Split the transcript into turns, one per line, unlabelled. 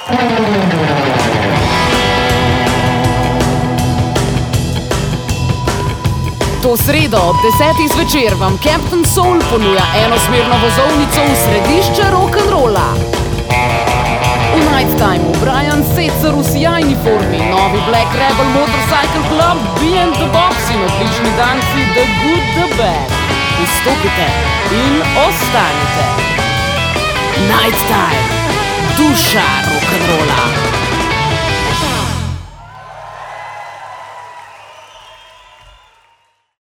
To sredo ob 10. zvečer vam Captain Soul ponuja enosmerno vozovnico v središče rock'n'rolla. V Nighttimeu Brian Setzer v sijajni formi, novi Black Rebel Motorcycle Club, B&The The Box in odlični danci The Good, The Bad. Vstopite in ostanite. Nighttime, duša rock'n'rolla.